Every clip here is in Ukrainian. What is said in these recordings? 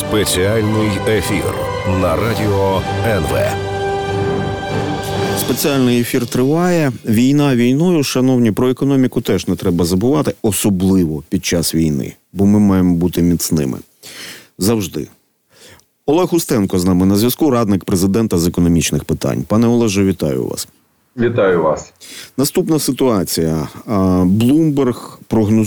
Спеціальний ефір на Радіо НВ. Спеціальний ефір триває. Війна війною, шановні, про економіку теж не треба забувати, особливо під час війни, бо ми маємо бути міцними. Завжди. Олег Устенко з нами на зв'язку, радник президента з економічних питань. Пане Олеже, вітаю вас. Вітаю вас. Наступна ситуація. Bloomberg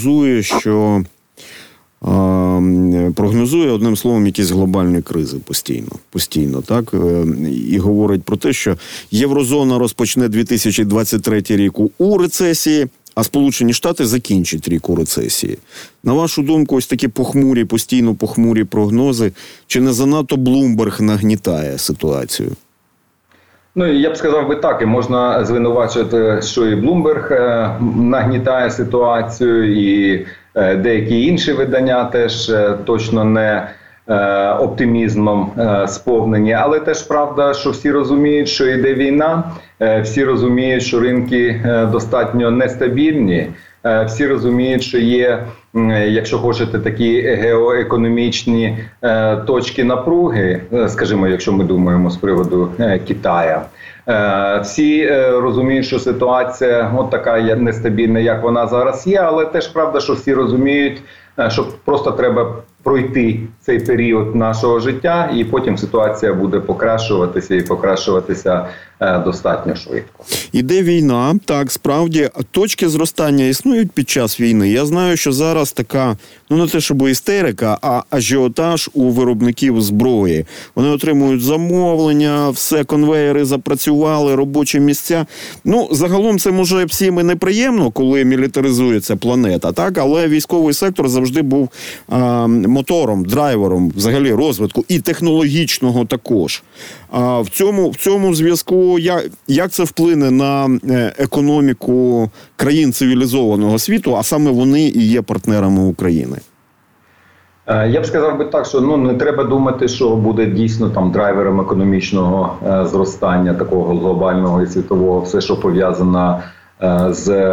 прогнозує, одним словом, якісь глобальні кризи постійно, так? І говорить про те, що Єврозона розпочне 2023 рік у рецесії, а Сполучені Штати закінчать рік у рецесії. На вашу думку, ось такі постійно похмурі прогнози, чи не занадто Bloomberg нагнітає ситуацію? Я б сказав би так, і можна звинувачувати, що і Bloomberg нагнітає ситуацію, і деякі інші видання теж точно не оптимізмом сповнені. Але теж правда, що всі розуміють, що йде війна, всі розуміють, що ринки достатньо нестабільні, всі розуміють, що є, якщо хочете, такі геоекономічні точки напруги, скажімо, якщо ми думаємо з приводу Китаю. Всі розуміють, що ситуація от така нестабільна, як вона зараз є, але теж правда, що всі розуміють, що просто треба пройти цей період нашого життя, і потім ситуація буде покращуватися достатньо швидко. Іде війна, так, справді, точки зростання існують під час війни. Я знаю, що зараз така, не те, щоб істерика, а ажіотаж у виробників зброї. Вони отримують замовлення, все, конвеєри запрацювали, робочі місця. Загалом це може всім і неприємно, коли мілітаризується планета, так, але військовий сектор завжди був мотором, драйвером взагалі розвитку і технологічного також. В цьому зв'язку як це вплине на економіку країн цивілізованого світу, а саме вони і є партнерами України? Я б сказав би так, що не треба думати, що буде дійсно там драйвером економічного зростання такого глобального і світового, все, що пов'язано з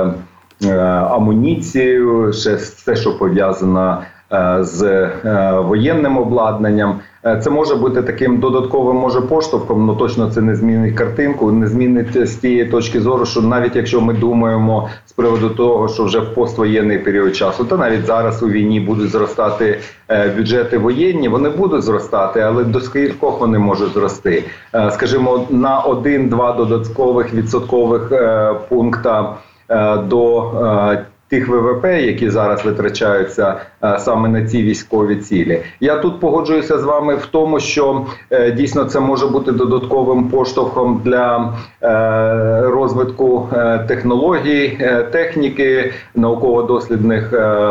амуніцією, все, що пов'язано з воєнним обладнанням. Це може бути таким додатковим, поштовхом, але точно це не змінить картинку, не змінить з тієї точки зору, що навіть якщо ми думаємо з приводу того, що вже в поствоєнний період часу, то навіть зараз у війні будуть зростати бюджети воєнні, вони будуть зростати, але до скількох вони можуть зрости? Скажімо, на 1-2 додаткових відсоткових пункта до тих ВВП, які зараз витрачаються саме на ці військові цілі. Я тут погоджуюся з вами в тому, що дійсно це може бути додатковим поштовхом для розвитку технологій, техніки, науково-дослідних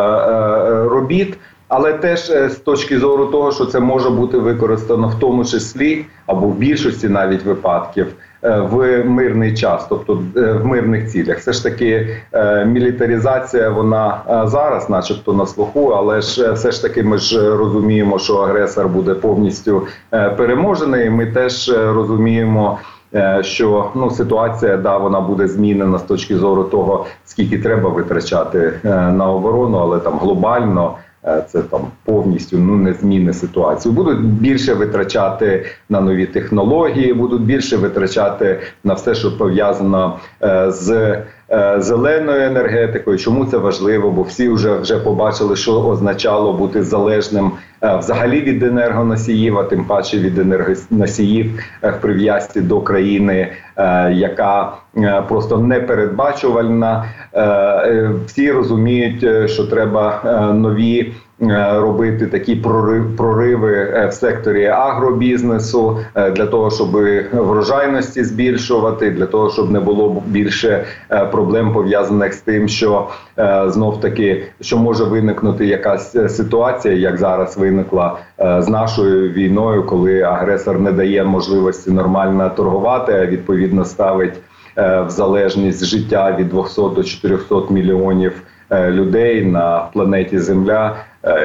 робіт. Але теж з точки зору того, що це може бути використано в тому числі, або в більшості навіть випадків, в мирний час, тобто в мирних цілях. Все ж таки мілітаризація, вона зараз начебто на слуху, але ж все ж таки ми ж розуміємо, що агресор буде повністю переможений. Ми теж розуміємо, що ситуація, вона буде змінена з точки зору того, скільки треба витрачати на оборону, але там глобально це там повністю не змінить ситуацію. Будуть більше витрачати на нові технології, будуть більше витрачати на все, що пов'язано з зеленою енергетикою. Чому це важливо? Бо всі вже побачили, що означало бути залежним взагалі від енергоносіїв, а тим паче від енергоносіїв в прив'язці до країни, яка просто непередбачувальна. Всі розуміють, що треба нові робити такі прориви в секторі агробізнесу для того, щоб врожайності збільшувати, для того, щоб не було більше проблем пов'язаних з тим, що знов-таки, що може виникнути якась ситуація, як зараз виникла з нашою війною, коли агресор не дає можливості нормально торгувати, а відповідно ставить в залежність життя від 200 до 400 мільйонів людей на планеті Земля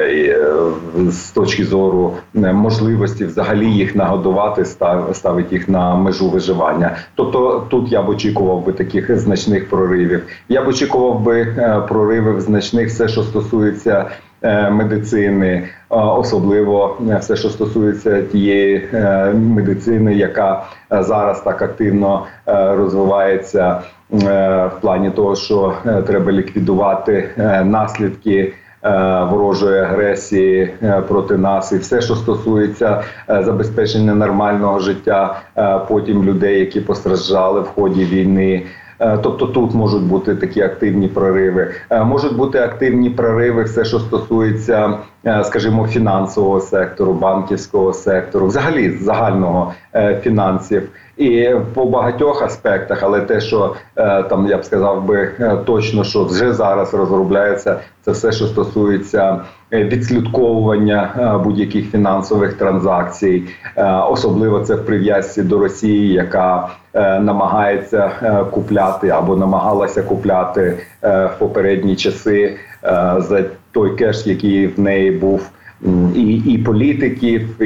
з точки зору можливості взагалі їх нагодувати, ставить їх на межу виживання. Тобто тут я б очікував би таких значних проривів. Я б очікував би проривів значних все, що стосується медицини, особливо все, що стосується тієї медицини, яка зараз так активно розвивається в плані того, що треба ліквідувати наслідки ворожої агресії проти нас, і все, що стосується забезпечення нормального життя потім людей, які постраждали в ході війни. Тобто тут можуть бути такі активні прориви. Можуть бути активні прориви все, що стосується, скажімо, фінансового сектору, банківського сектору, взагалі загального фінансів. І по багатьох аспектах, але те, що там, я б сказав би точно, що вже зараз розробляється, це все, що стосується відслідковування будь-яких фінансових транзакцій. Особливо це в прив'язці до Росії, яка намагається купляти або намагалася купляти в попередні часи за той кеш, який в неї був. І політиків,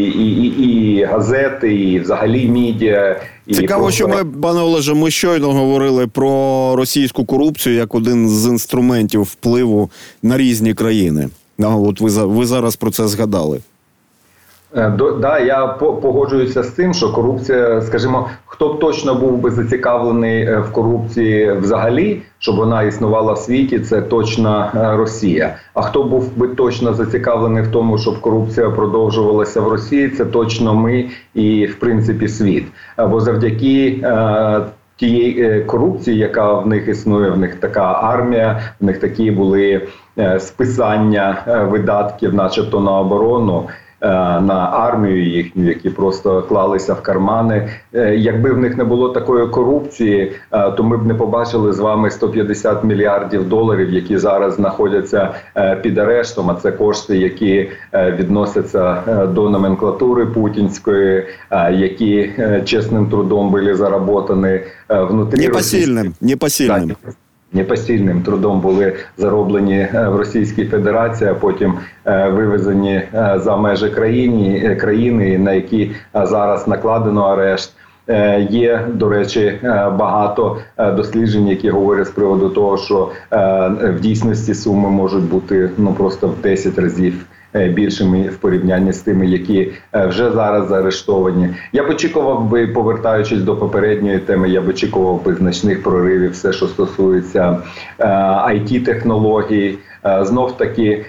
і газети, і взагалі медіа. Цікаво, що ми, пане Олеже, ми щойно говорили про російську корупцію як один з інструментів впливу на різні країни. От ви зараз про це згадали. Да, я погоджуюся з тим, що корупція, скажімо, хто б точно був би зацікавлений в корупції взагалі, щоб вона існувала в світі, це точно Росія. А хто був би точно зацікавлений в тому, щоб корупція продовжувалася в Росії, це точно ми і, в принципі, світ. Бо завдяки тієї корупції, яка в них існує, в них така армія, в них такі були списання видатків, начебто на оборону, на армію їхню, які просто клалися в кармани. Якби в них не було такої корупції, то ми б не побачили з вами 150 мільярдів доларів, які зараз знаходяться під арештом, а це кошти, які відносяться до номенклатури путінської, які чесним трудом були заработані внутрі непосильним. Непосильним трудом були зароблені в Російській Федерації, а потім вивезені за межі країни, на які зараз накладено арешт. Є, до речі, багато досліджень, які говорять з приводу того, що в дійсності суми можуть бути просто в 10 разів більшими в порівнянні з тими, які вже зараз заарештовані. Я б очікував би, повертаючись до попередньої теми, я б очікував би значних проривів, все, що стосується IT-технологій. Знов-таки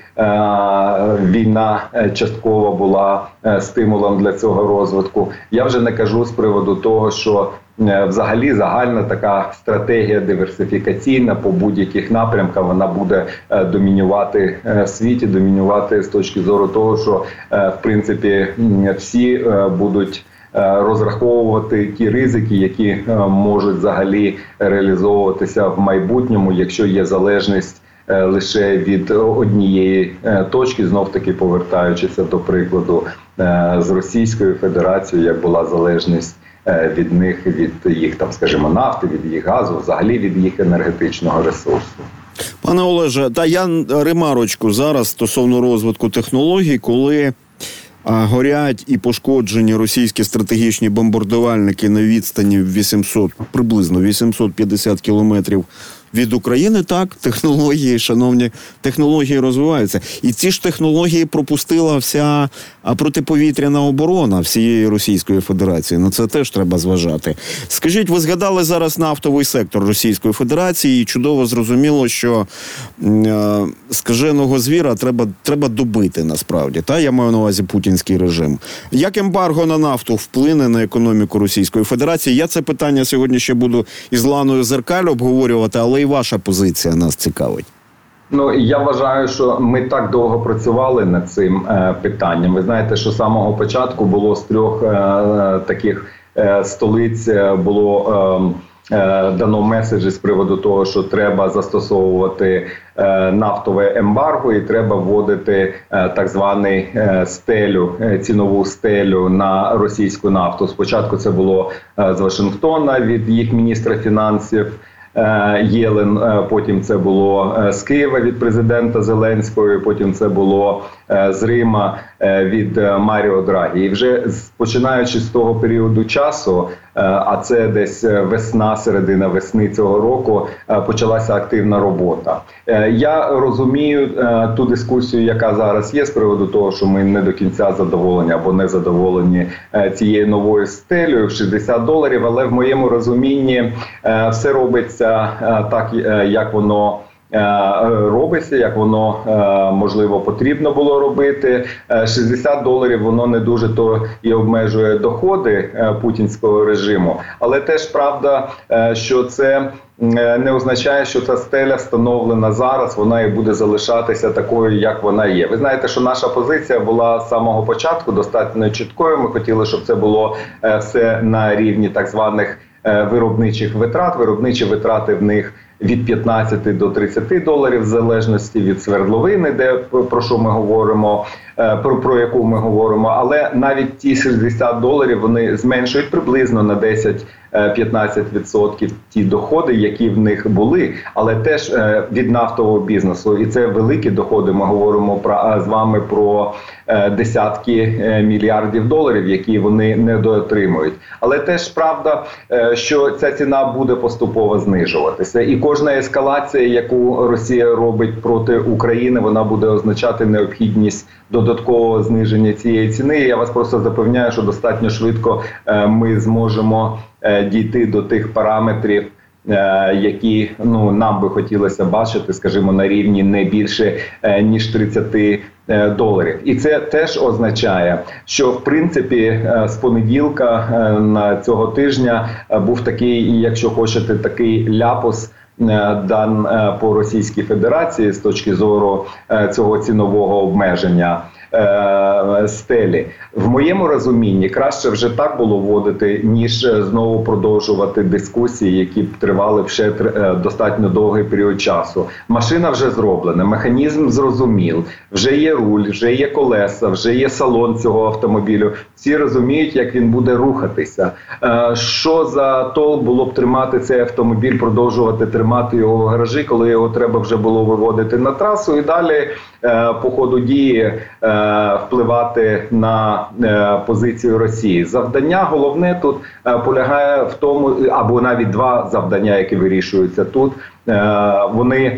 війна частково була стимулом для цього розвитку. Я вже не кажу з приводу того, що взагалі загальна така стратегія диверсифікаційна по будь-яких напрямках, вона буде домінувати в світі, домінувати з точки зору того, що в принципі всі будуть розраховувати ті ризики, які можуть взагалі реалізовуватися в майбутньому, якщо є залежність лише від однієї точки, знов-таки повертаючись до прикладу з Російською Федерацією, як була залежність від них, від їх, там, скажімо, нафти, від їх газу, взагалі від їх енергетичного ресурсу. Пане Олеже, та я ремарочку зараз стосовно розвитку технологій, коли горять і пошкоджені російські стратегічні бомбардувальники на відстані приблизно 850 кілометрів від України, так, технології, шановні, технології розвиваються. І ці ж технології пропустила вся протиповітряна оборона всієї Російської Федерації. На це теж треба зважати. Скажіть, ви згадали зараз нафтовий сектор Російської Федерації, і чудово зрозуміло, що скаженого звіра треба добити насправді. Та? Я маю на увазі путінський режим. Як ембарго на нафту вплине на економіку Російської Федерації? Я це питання сьогодні ще буду із Ланою Зеркаль обговорювати, але і ваша позиція нас цікавить. Я вважаю, що ми так довго працювали над цим питанням. Ви знаєте, що з самого початку було з 3 таких столиць було дано меседжі з приводу того, що треба застосовувати нафтове ембарго і треба вводити так званий цінову стелю на російську нафту. Спочатку це було з Вашингтона від їх міністра фінансів, Єлен, потім це було з Києва від президента Зеленського, потім це було з Рима від Маріо Драгі. І вже починаючи з того періоду часу, а це десь весна, середина весни цього року, почалася активна робота. Я розумію ту дискусію, яка зараз є з приводу того, що ми не до кінця задоволені або не задоволені цією новою стелею в $60, але в моєму розумінні все робиться так, як воно робиться, як воно, можливо, потрібно було робити. $60 воно не дуже то і обмежує доходи путінського режиму, але теж правда, що це не означає, що ця стеля встановлена зараз, вона і буде залишатися такою, як вона є. Ви знаєте, що наша позиція була з самого початку достатньо чіткою. Ми хотіли, щоб це було все на рівні так званих виробничих витрат. Виробничі витрати в них від $15 до $30 в залежності від свердловини, про що ми говоримо, про яку ми говоримо. Але навіть ті $60 вони зменшують приблизно на 10-15% ті доходи, які в них були, але теж від нафтового бізнесу. І це великі доходи. Ми говоримо з вами про десятки мільярдів доларів, які вони недоотримують. Але теж правда, що ця ціна буде поступово знижуватися. І кожна ескалація, яку Росія робить проти України, вона буде означати необхідність додаткового зниження цієї ціни. Я вас просто запевняю, що достатньо швидко ми зможемо дійти до тих параметрів, які нам би хотілося бачити, скажімо, на рівні не більше, ніж $30. І це теж означає, що в принципі з понеділка на цього тижня був такий, якщо хочете, такий ляпус дан по Російській Федерації з точки зору цього цінового обмеження стелі. В моєму розумінні краще вже так було вводити, ніж знову продовжувати дискусії, які б тривали ще достатньо довгий період часу. Машина вже зроблена, механізм зрозумів, вже є руль, вже є колеса, вже є салон цього автомобілю. Всі розуміють, як він буде рухатися. Що за толк було б тримати цей автомобіль, продовжувати тримати його в гаражі, коли його треба вже було виводити на трасу і далі по ходу дії впливати на позицію Росії. Завдання головне тут полягає в тому, або навіть два завдання, які вирішуються тут, вони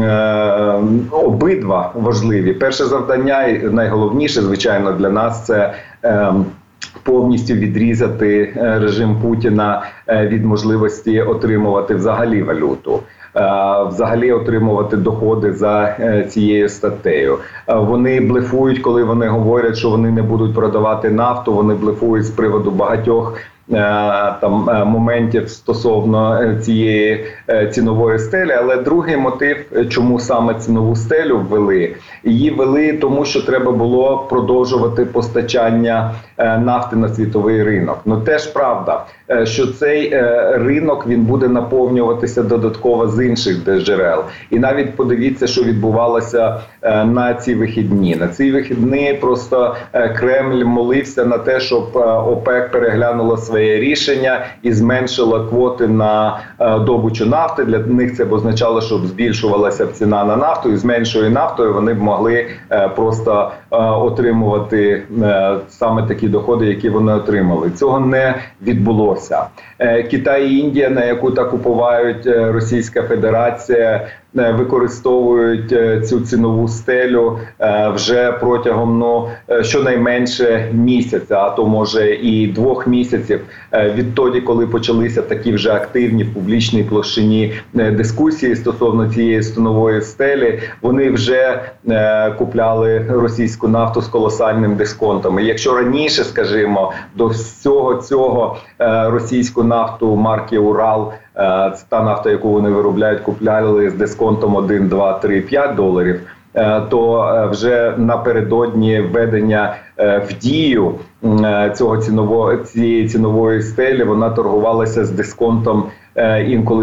обидва важливі. Перше завдання, і найголовніше, звичайно, для нас – це повністю відрізати режим Путіна від можливості отримувати взагалі валюту. Взагалі отримувати доходи за цією статтею. Вони блефують, коли вони говорять, що вони не будуть продавати нафту, вони блефують з приводу багатьох моментів стосовно цієї цінової стелі. Але другий мотив, чому саме цінову стелю ввели, її ввели тому, що треба було продовжувати постачання нафти на світовий ринок. Теж правда, що цей ринок, він буде наповнюватися додатково з інших джерел. І навіть подивіться, що відбувалося на ці вихідні. На ці вихідні просто Кремль молився на те, щоб ОПЕК переглянуло своє рішення і зменшило квоти на добичу нафти. Для них це б означало, щоб збільшувалася ціна на нафту, і з меншою нафтою вони б могли просто отримувати саме такі доходи, які вони отримали. Цього не відбулося. Китай і Індія, на яку так уповають Російська Федерація, використовують цю цінову стелю вже протягом щонайменше місяця, а то може і 2 місяців, відтоді, коли почалися такі вже активні в публічній площині дискусії стосовно цієї цінової стелі. Вони вже купляли російську нафту з колосальним дисконтом. І якщо раніше, скажімо, до всього цього російську нафту марки «Урал», це та нафта, яку вони виробляють, купляли з дисконтом 1, 2, 3, 5 доларів, то вже напередодні введення в дію цієї цінової стелі вона торгувалася з дисконтом інколи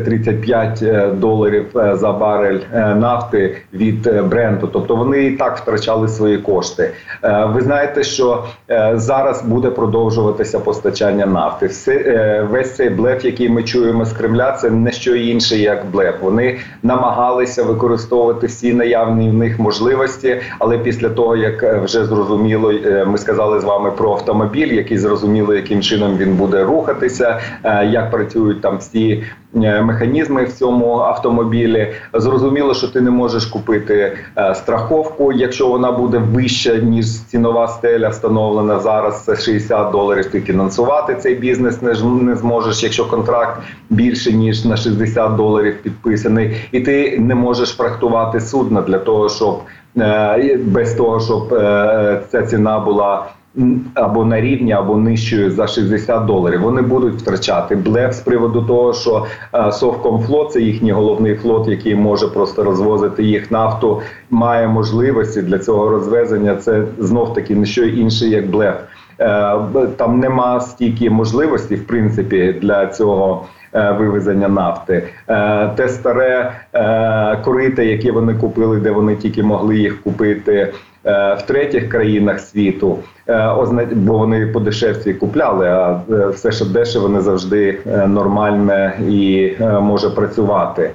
$30-35 за барель нафти від Бренту. Тобто вони і так втрачали свої кошти. Ви знаєте, що зараз буде продовжуватися постачання нафти. Весь цей блеф, який ми чуємо з Кремля, це не що інше, як блеф. Вони намагалися використовувати всі наявні в них можливості, але після того, як вже зрозуміло, ми сказали з вами про автомобіль, який зрозуміло, яким чином він буде рухатися, як працюють там всі механізми в цьому автомобілі. Зрозуміло, що ти не можеш купити страховку, якщо вона буде вища, ніж цінова стеля встановлена зараз, це $60, ти фінансувати цей бізнес не зможеш, якщо контракт більше, ніж на $60 підписаний. І ти не можеш фрахтувати судна для того, щоб без того, щоб ця ціна була або на рівні, або нижчою за $60. Вони будуть втрачати. Блеф з приводу того, що Совкомфлот, це їхній головний флот, який може просто розвозити їх нафту, має можливості для цього розвезення. Це знов-таки не що інше, як блеф. Там нема стільки можливостей, в принципі, для цього вивезення нафти. Те старе корито, яке вони купили, де вони тільки могли їх купити в третіх країнах світу, бо вони по дешевці купляли, а все, що дешево, не завжди нормальне і може працювати.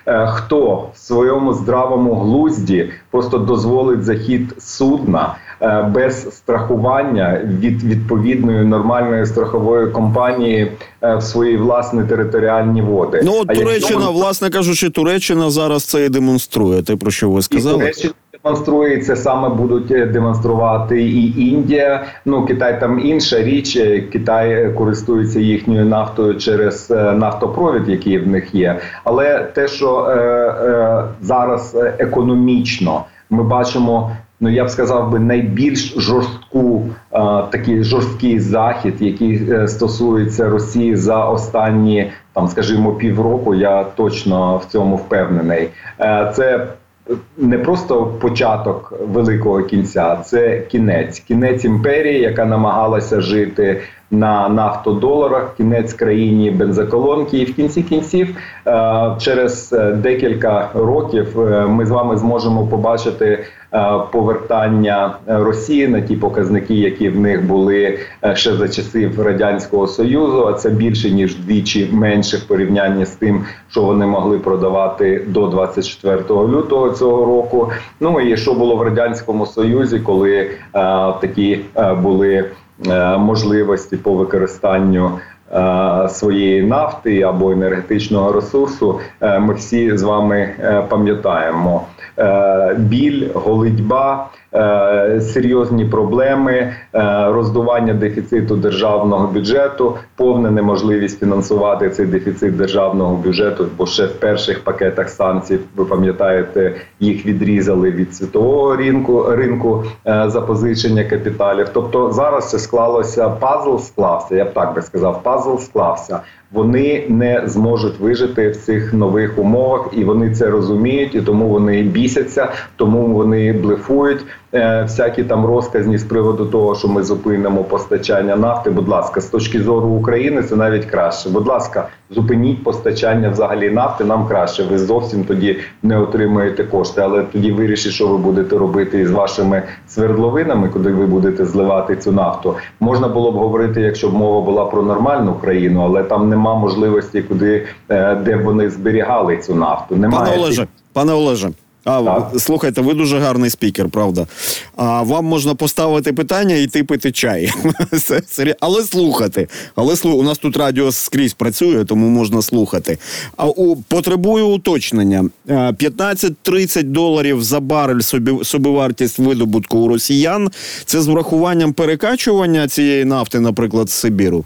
Хто в своєму здравому глузді просто дозволить захід судна без страхування від відповідної нормальної страхової компанії в свої власні територіальні води? Ну от Туреччина, власне кажучи, Туреччина зараз це і демонструє, те, про що ви сказали. Туреччина демонструє, це саме будуть демонструвати і Індія. Ну, Китай там інша річ. Китай користується їхньою нафтою через нафтопровід, який в них є. Але те, що зараз економічно ми бачимо, ну я б сказав би, найбільш такий жорсткий захід, який стосується Росії за останні, там, скажімо, півроку, я точно в цьому впевнений. Це не просто початок великого кінця, це кінець імперії, яка намагалася жити на нафтодоларах, кінець країні бензоколонки. І в кінці кінців, через декілька років, ми з вами зможемо побачити повертання Росії на ті показники, які в них були ще за часів Радянського Союзу, а це більше, ніж вдвічі менше в порівнянні з тим, що вони могли продавати до 24 лютого цього року. Ну і що було в Радянському Союзі, коли такі були можливості по використанню своєї нафти або енергетичного ресурсу, ми всі з вами пам'ятаємо. Біль, голодьба, серйозні проблеми, роздування дефіциту державного бюджету, повна неможливість фінансувати цей дефіцит державного бюджету, бо ще в перших пакетах санкцій, ви пам'ятаєте, їх відрізали від світового ринку запозичення капіталів. Тобто зараз це склалося, пазл склався, я б так би сказав, пазл склався. Вони не зможуть вижити в цих нових умовах, і вони це розуміють, і тому вони бісяться, тому вони блефують. Всякі там розказні з приводу того, що ми зупинимо постачання нафти, будь ласка, з точки зору України це навіть краще. Будь ласка, зупиніть постачання взагалі нафти, нам краще. Ви зовсім тоді не отримуєте кошти, але тоді вирішіть, що ви будете робити із вашими свердловинами, куди ви будете зливати цю нафту. Можна було б говорити, якщо б мова була про нормальну країну, але там нема можливості, де вони зберігали цю нафту. Немає. Пане Олеже, слухайте, ви дуже гарний спікер, правда. Вам можна поставити питання і йти пити чай. Але слухати. У нас тут радіо скрізь працює, тому можна слухати. Потребую уточнення. $15-30 за барель собівартість видобутку у росіян. Це з врахуванням перекачування цієї нафти, наприклад, з Сибіру?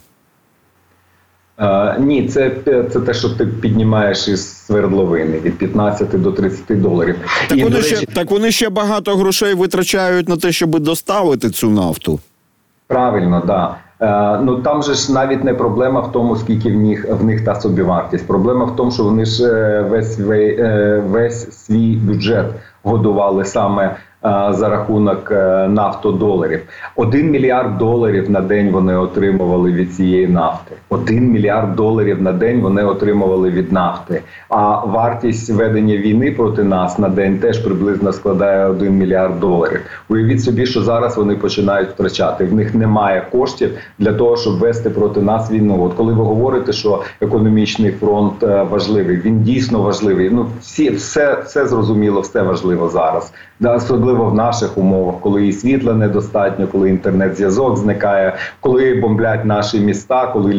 Ні, це те, що ти піднімаєш із свердловини від $15 до $30. Так вони ще багато грошей витрачають на те, щоб доставити цю нафту. Правильно, так. Ну там же ж навіть не проблема в тому, скільки в них та собівартість. Проблема в тому, що вони ж весь свій бюджет годували саме за рахунок нафтодоларів. 1 мільярд доларів на день вони отримували від цієї нафти. 1 мільярд доларів на день вони отримували від нафти. А вартість ведення війни проти нас на день теж приблизно складає 1 мільярд доларів. Уявіть собі, що зараз вони починають втрачати. В них немає коштів для того, щоб вести проти нас війну. От коли ви говорите, що економічний фронт важливий, він дійсно важливий. Ну, все зрозуміло, все важливо зараз. Особливо в наших умовах, коли і світла недостатньо, коли інтернет-зв'язок зникає, коли бомблять наші міста, коли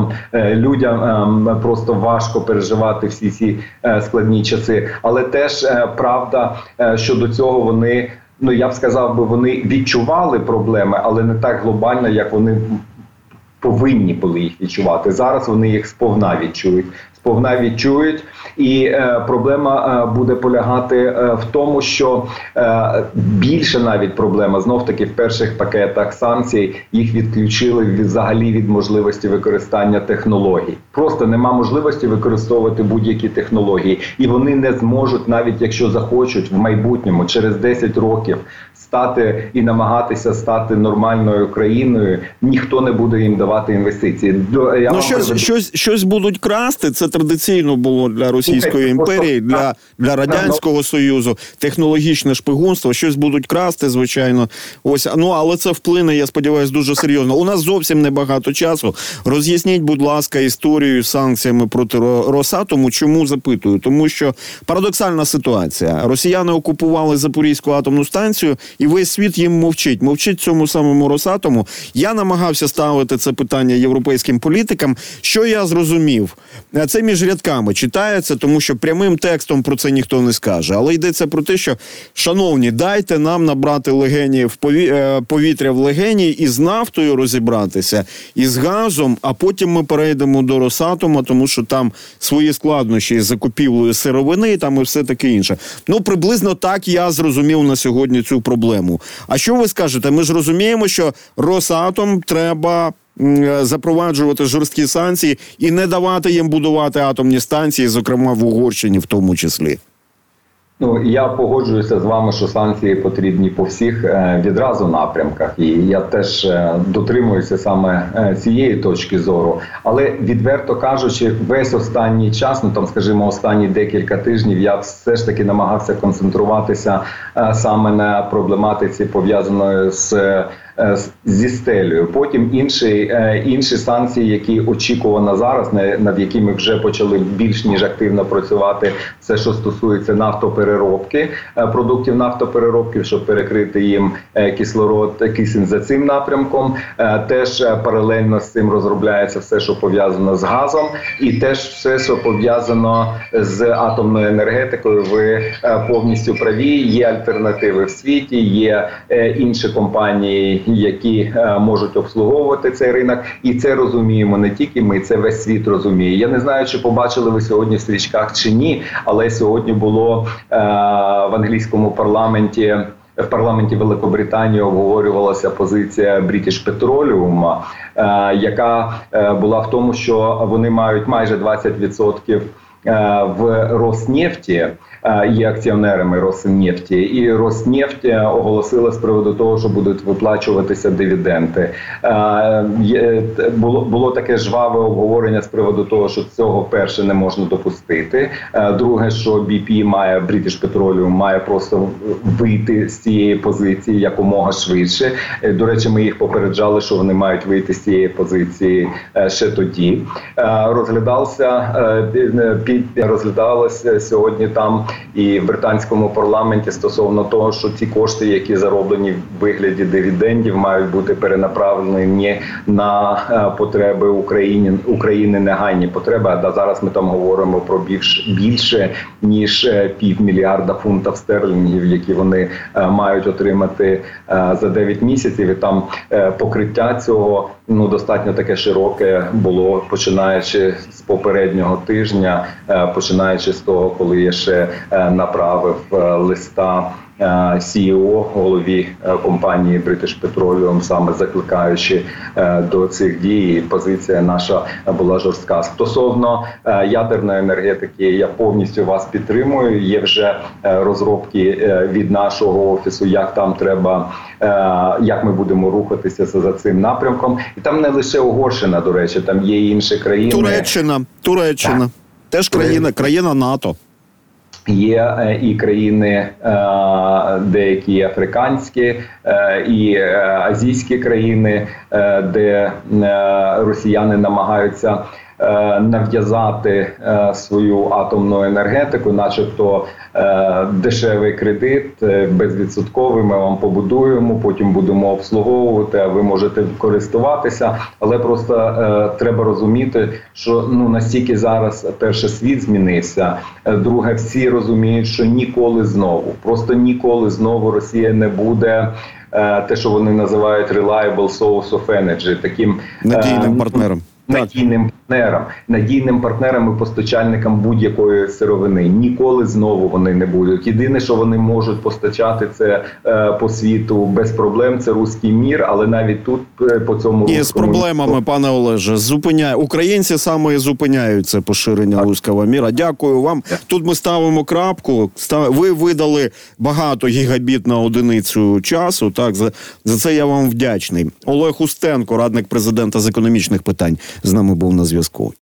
людям просто важко переживати всі ці складні часи. Але теж правда, що до цього вони, ну я б сказав би, вони відчували проблеми, але не так глобально, як вони повинні були їх відчувати. Зараз вони їх сповна відчують. І проблема буде полягати в тому, що більше навіть проблема, знов-таки в перших пакетах санкцій їх відключили взагалі від можливості використання технологій. Просто нема можливості використовувати будь-які технології. І вони не зможуть, навіть якщо захочуть в майбутньому, через 10 років, стати і намагатися стати нормальною країною, ніхто не буде їм давати інвестиції. Щось будуть красти, це традиційно було для Російської імперії, для Радянського Союзу, технологічне шпигунство, щось будуть красти, звичайно. Ось, але це вплине, я сподіваюся, дуже серйозно. У нас зовсім небагато часу. Роз'ясніть, будь ласка, історію з санкціями проти Росатому. Чому запитую? Тому що парадоксальна ситуація. Росіяни окупували Запорізьку атомну станцію, і весь світ їм мовчить. Мовчить цьому самому Росатому. Я намагався ставити це питання європейським політикам. Що я зрозумів? Це між рядками читається, тому що прямим текстом про це ніхто не скаже. Але йдеться про те, що, шановні, дайте нам набрати повітря в легені і з нафтою розібратися, і з газом, а потім ми перейдемо до Росатома, тому що там свої складнощі з закупівлею сировини там і все таке інше. Ну, приблизно так я зрозумів на сьогодні цю проблему. А що ви скажете? Ми ж розуміємо, що Росатом треба запроваджувати жорсткі санкції і не давати їм будувати атомні станції, зокрема в Угорщині в тому числі. Ну, я погоджуюся з вами, що санкції потрібні по всіх відразу напрямках. І я теж дотримуюся саме цієї точки зору. Але, відверто кажучи, весь останній час, скажімо, останні декілька тижнів, я все ж таки намагався концентруватися саме на проблематиці, пов'язаної зі стелею. Потім інші санкції, які очікувано зараз, над якими вже почали більш ніж активно працювати, все, що стосується нафтопереробки, продуктів нафтопереробки, щоб перекрити їм кисень за цим напрямком. Теж паралельно з цим розробляється все, що пов'язано з газом, і теж все, що пов'язано з атомною енергетикою. Ви повністю праві, є альтернативи в світі, є інші компанії, які можуть обслуговувати цей ринок. І це розуміємо не тільки ми, це весь світ розуміє. Я не знаю, чи побачили ви сьогодні в стрічках чи ні, але сьогодні було в англійському парламенті, в парламенті Великобританії обговорювалася позиція British Petroleum, яка була в тому, що вони мають майже 20% в Роснефті, є акціонерами Роснефті, і Роснефть оголосила з приводу того, що будуть виплачуватися дивіденди. Було таке жваве обговорення з приводу того, що цього перше не можна допустити. Друге, що BP British Petroleum має просто вийти з цієї позиції якомога швидше. До речі, ми їх попереджали, що вони мають вийти з цієї позиції ще тоді. Розглядалося сьогодні там і в британському парламенті стосовно того, що ці кошти, які зароблені в вигляді дивідендів, мають бути перенаправлені на потреби України, негайні потреби. А зараз ми там говоримо про більше ніж $500 мільярда фунтів стерлінгів, які вони мають отримати за 9 місяців. І там покриття цього достатньо таке широке було, починаючи з попереднього тижня, починаючи з того, коли я ще направив листа CEO, голові компанії British Petroleum, саме закликаючи до цих дій. Позиція наша була жорстка. Стосовно ядерної енергетики, я повністю вас підтримую. Є вже розробки від нашого офісу, як там треба, як ми будемо рухатися за цим напрямком. І там не лише Угорщина, до речі, там є і інші країни. Туреччина. Теж країна НАТО. Є і країни деякі африканські, і азійські країни, де росіяни намагаються нав'язати свою атомну енергетику, начебто дешевий кредит, безвідсотковий, ми вам побудуємо, потім будемо обслуговувати, а ви можете користуватися. Але просто треба розуміти, що настільки зараз, перше, світ змінився, друге, всі розуміють, що ніколи знову, просто ніколи знову Росія не буде те, що вони називають reliable source of energy, таким надійним партнером. Надійним партнерам і постачальникам будь-якої сировини. Ніколи знову вони не будуть. Єдине, що вони можуть постачати, це по світу без проблем, це руський мір, але навіть тут по цьому... Є з проблемами, пане Олеже. Українці саме і зупиняють це поширення руського міра. Дякую вам. Тут ми ставимо крапку. Ви видали багато гігабіт на одиницю часу. Так, за це я вам вдячний. Олег Устенко, радник президента з економічних питань, з нами був на зв'язку.